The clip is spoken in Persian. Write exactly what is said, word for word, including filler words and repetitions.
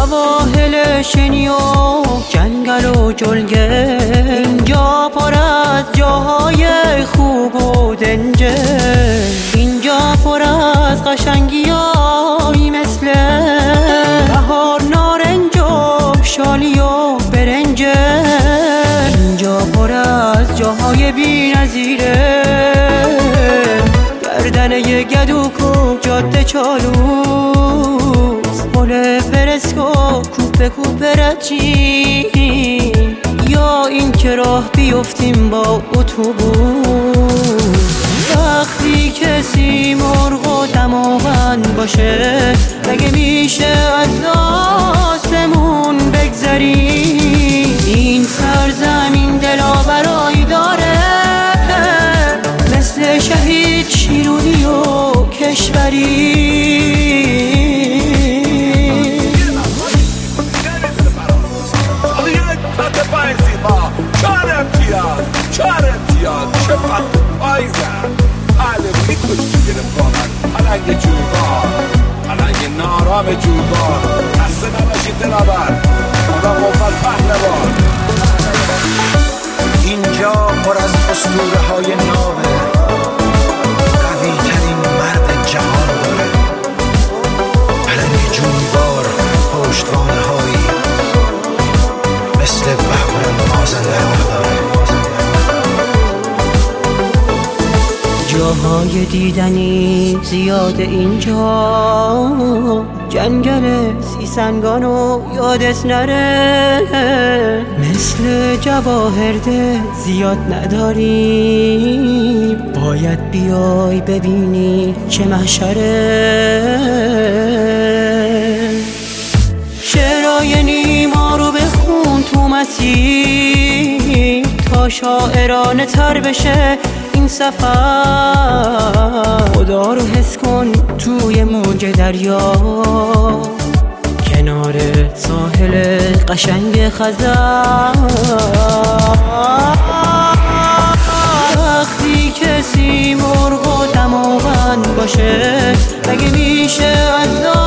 سواحل شنی و جنگل و جلگه، اینجا پر از جاهای خوب و دنجه، اینجا پر از قشنگیایی مثل بهار، نارنج و شالی و برنجه، اینجا پر از جاهای بی نظیره، گردنه گدوک و جاده چالوس، پل پرسکو کوپه کوپه رچی، یا این که راه بیفتیم با اتوبوس. وقتی کسی مرغ و دماغن باشه، مگه میشه از آسمون بگذری؟ این سرزمین دلاورایی داره، مثل شهید شیرونی و کشوری. چهار امتیاز چهار امتیاز چه پت پایزن حاله میکشتی گرفتارن پلنگ جویبار، پلنگ نارام جویبار، دست نباشید دلاور خدا قوت پهلوان. اینجا پر از اسطوره های نامه، قوی ترین مرد جهان داره، پلنگ جویبار، پشتوانه هایی مثل بهار مازندران داره. جاهای دیدنی زیاد اینجا، جنگل سیسنگان و یادت نره، مثل جواهرده زیاد نداریم، باید بیای ببینی چه محشره. شعرهای نیما رو بخون تو مسیر، تا شاعرانه تر بشه این سفر. خدا رو حس کن توی موج دریا، کنار ساحل قشنگ خزر. وقتی کسی مرغ و دماغن باشه، مگه میشه از